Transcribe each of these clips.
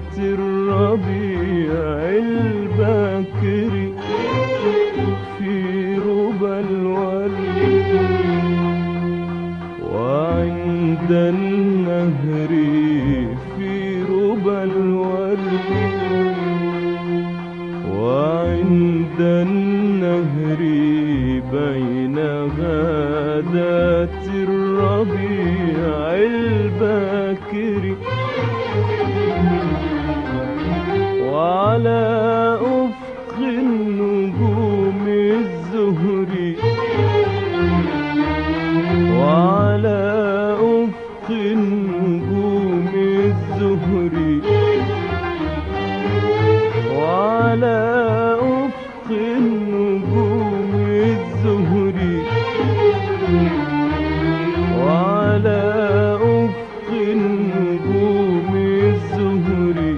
الربيع الباكر في ربى الورد وعند النهر في ربى الورد وعند النهر بين غادات الربيع الباكر وعلى أفق النجوم الزهري وعلى أفق النجوم الزهري وعلى أفق النجوم الزهري وعلى أفق النجوم الزهري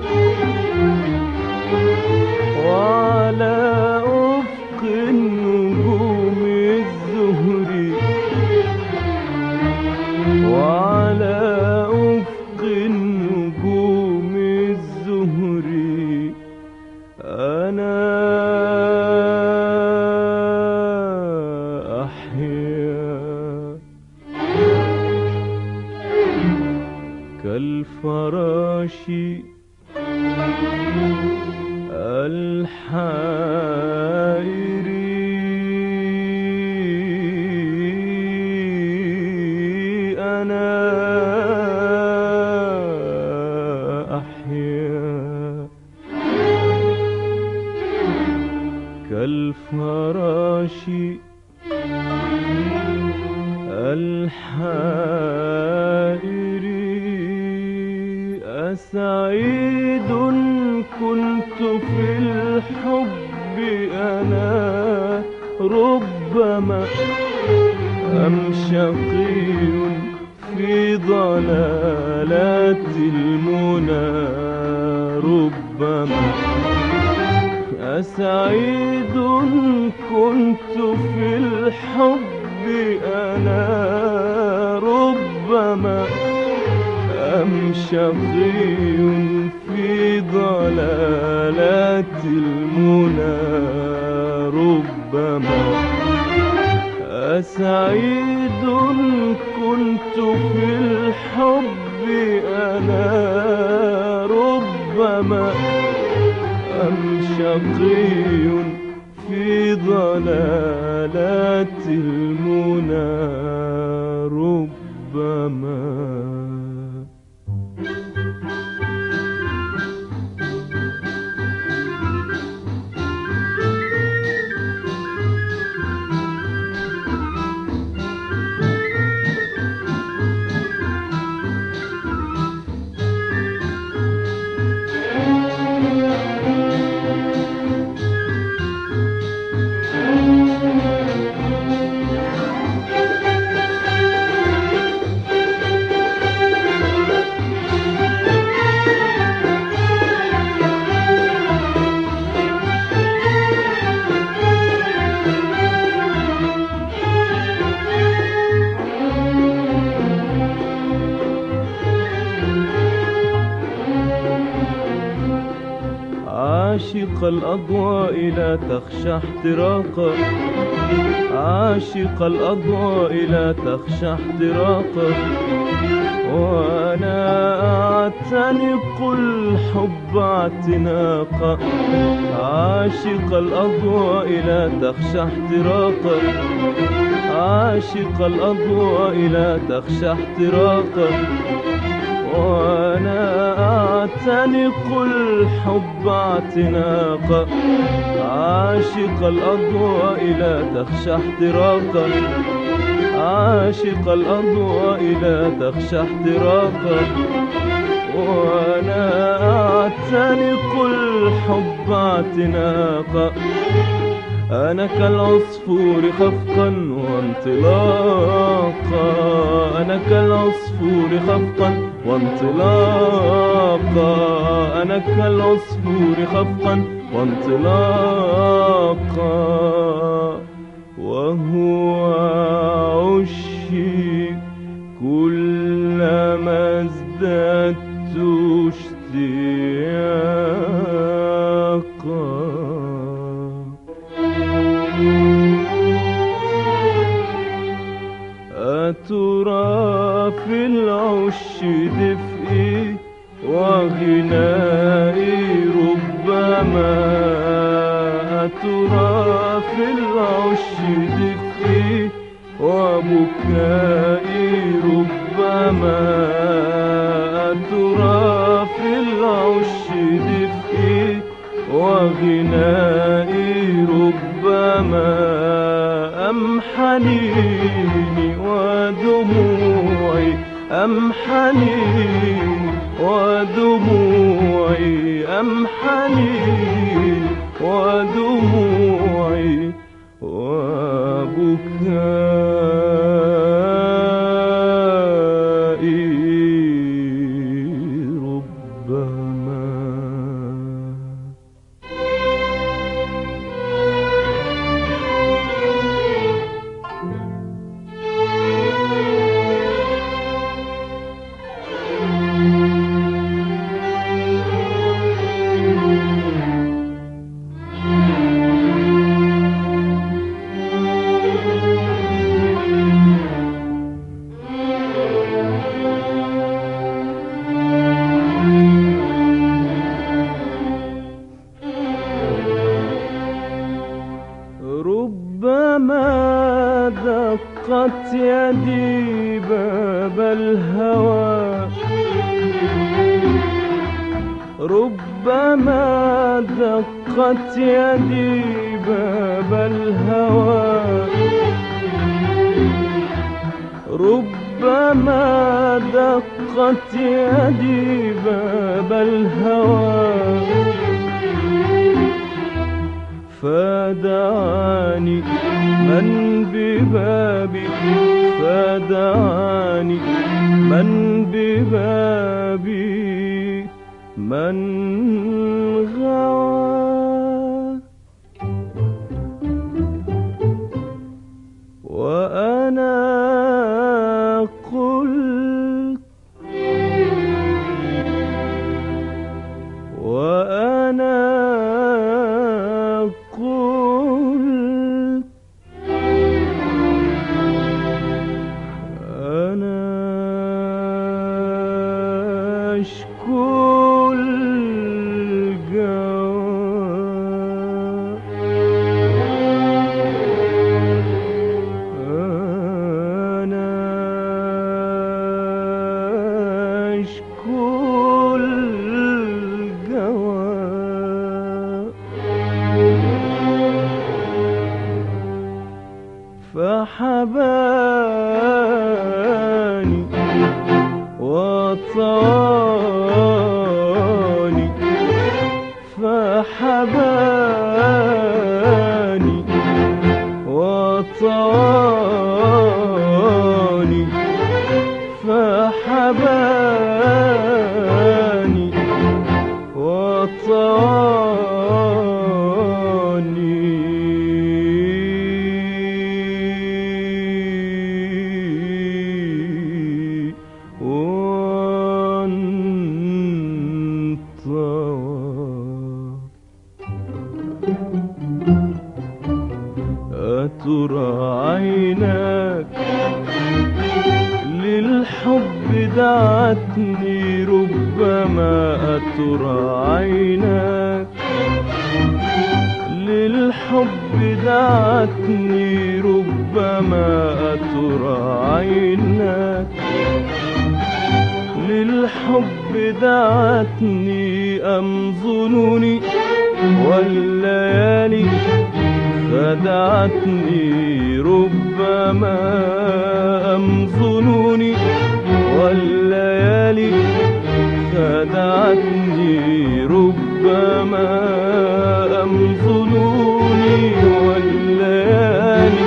وعلى أفق النجوم الزهري وعلى أفق النجوم الزهري أنا أحيا كالفراش الحائر أنا أحيا كالفراش الحائر أسعيد كنت في الحب أنا ربما أم شقي في ضلالات المنى ربما أسعيد كنت في الحب أنا ربما أم شقي في ضلالات المنى ربما أسعيد كنت في الحب أنا ربما أم شقي في ضلالات المنى ربما عاشق الأضواء لا تخشى احتراقا عاشق الأضواء لا تخشى احتراقا وأنا أعتنق الحب اعتناقا عاشق الأضواء لا تخشى احتراقا عاشق الأضواء لا تخشى احتراقا وأنا أعتنق الحب اعتناقا عاشق الأضواء لا تخشى احتراقا عاشق الأضواء لا تخشى احتراقا وأنا أعتنق الحب اعتناقا أنا كالعصفور خفقا وانطلاقا أنا كالعصفور خفقا وانطلاقا أنا كالعصفور خفقا وانطلاقا وهو عشي كلما ازددت اشتياقا. أترى في العش دفئي وغنائي ربما، أترى في العش دفئي وبكائي ربما، أترى في العش دفئي وغنائي ربما، أم حنيني ودموعي، أم حنيني ودموعي، أم حنيني ودموعي وبكائي ربما. ربما دقت يدي باب الهوى، ربما دقت يدي باب الهوى، ربما دقت يدي باب الهوى، فدعاني من ببابي، فدعاني من ببابي، من غوى. وأنا قلت، وأنا قلت أنا أشكو الجوى، أنا أشكو الجوى. فحباني وطاني، فحباني وطاني، فحباني وطاني، أترى عيناك للحب دعتني ربما، أترى عيناك للحب دعتني ربما، أترى عيناك للحب دعتني، أم ظنوني والليالي خدعتني ربما، أم ظنوني والليالي خدعتني ربما، أم ظنوني والليالي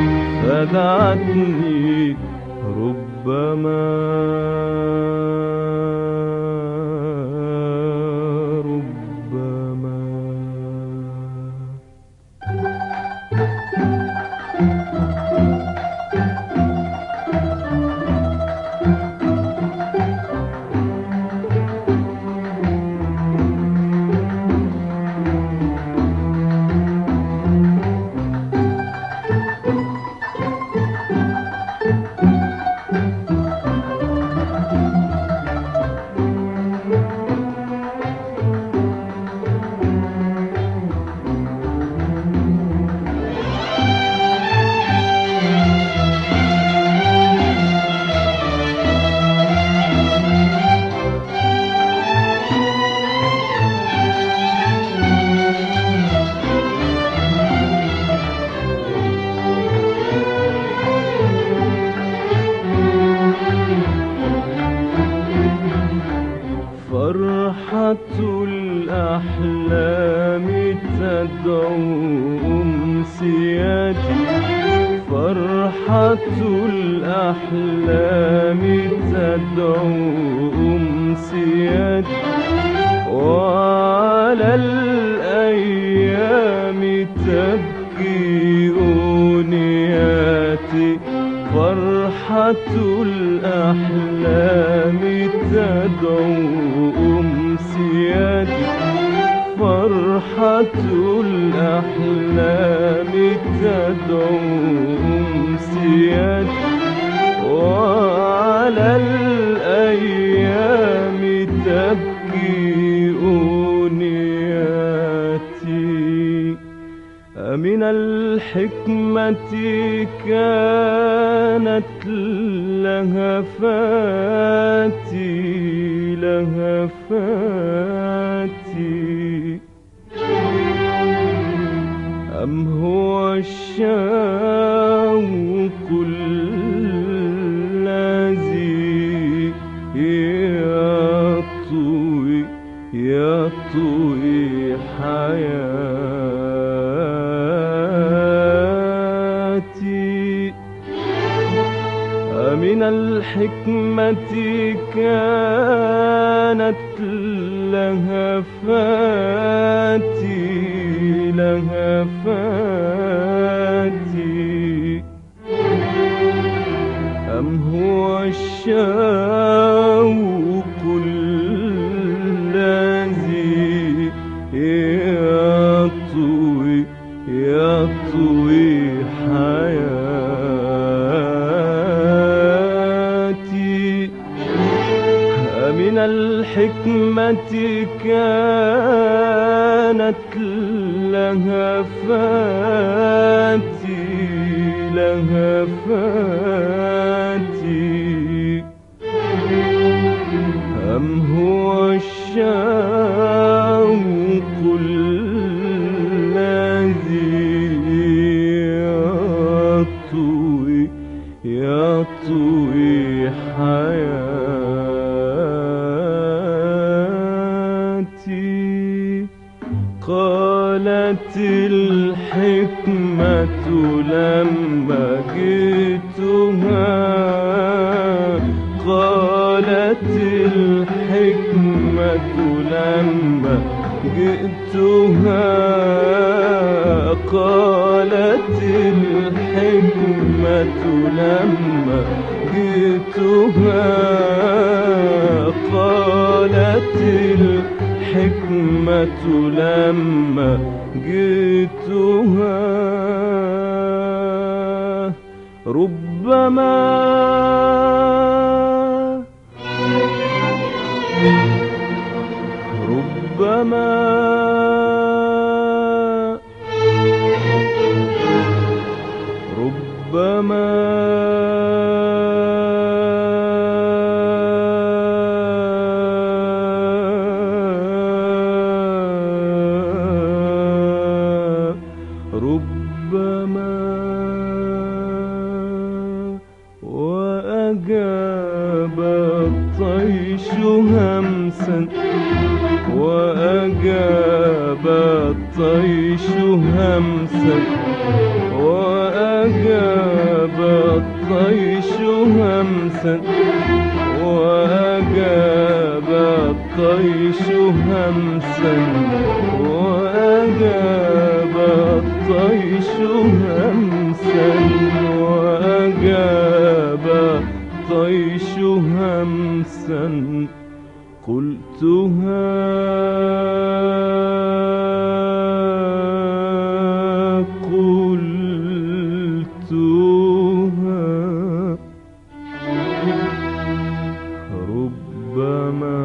خدعتني ربما، ربما. فرحة الأحلام تدعو أمسياتي، فرحة الأحلام تدعو أمسياتي، وعلى الأيام تبكي أمنياتي. فرحة الأحلام تدعو أمسياتي، فرحة الأحلام تدعو أمسياتي، وعلى الأيام تبكي أمنياتي. من الحكمة كانت لهفاتي لهفاتي، أم هو الشوق الذي يطوي يطوي حياتي. من الحكمة كانت لهفاتي لهفاتي، أم هو الشوق الذي يطوي يطوي حياتي. من الحكمة كانت لهفاتي لهفاتي، أم هو الشوق الذي يطوي يطوي حياتي. قالت الحكمة لما جئتها، قالت الحكمة لما جئتها، قالت الحكمة لما جئتها، قالت الحكمة لما جئتها، ربما ربما ربما ربما وأجاب الطيش همسا، وأجاب الطيش همسا، وأجاب الطيش همسا، وأجاب الطيش همسا، وأجاب الطيش همسا، وأجاب الطيش همسا. قلتها قلتها، ربما